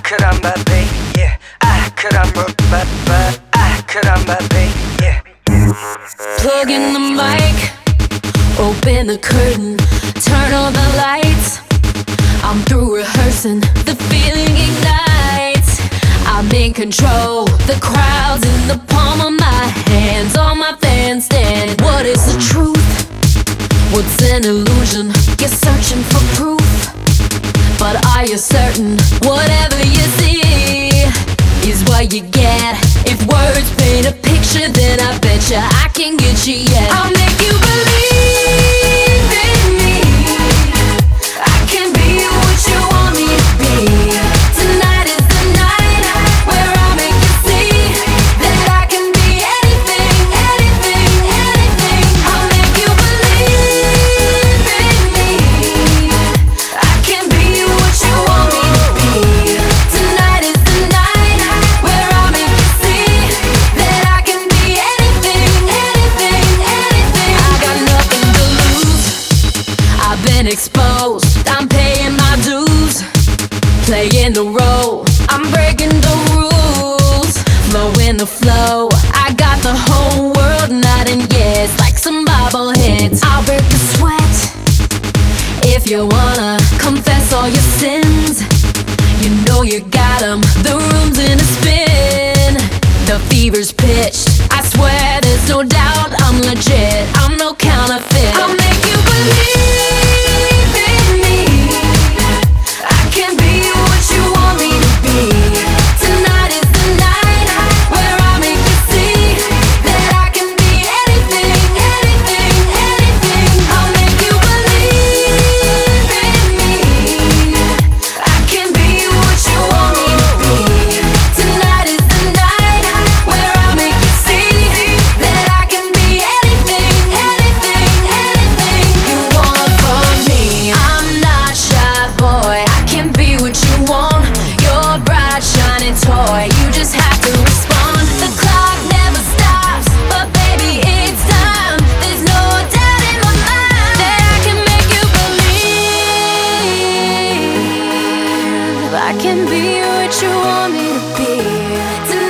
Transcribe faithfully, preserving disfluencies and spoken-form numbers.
caramba, baby, yeah. Ah, caramba, ba, ba. Ah, caramba, baby, yeah. Plug in the mic, open the curtain, turn on the lights. I'm through rehearsing, the feeling ignites. I'm in control, the crowd's in the palm of my hands. On my fan stand, what is the truth? What's an illusion? You're searching for proof, but are you certain whatever you see is what you get? If words paint a picture, then I bet you I can get you yet. I'll make you believe in me. I can be what you want me to be. Tonight is the night where I'll make you see that I can be anything, anything, anything. I'll make you believe in me. I can be what you want me to be. Tonight is the night where I'll make you see that I can be anything, anything, anything. I got nothing to lose. I've been exposed. I'm paying my dues, playing the role. I'm breaking the rules, flowing the flow. I got the whole world nodding yes, like some bobbleheads. I'll break the sweat if you wanna confess all your sins. You know you got 'em. The room's in a spin. The fever's pitched. I swear there's no doubt I'm legit. I'm no counterfeit. I'll make you believe in me. I can be what you want me to be. Tonight is the night where I make you see that I can be anything, anything, anything. I'll make you believe in me. I can be what you want me to be. Tonight is the night where I'll make you see that I can be anything, anything, anything you want from me. I'm not shy, boy. I can be what you want. You're a bright, shining toy. You just have to respond. The clock never stops, but baby, it's time. There's no doubt in my mind that I can make you believe. I can be what you want me to be. Tonight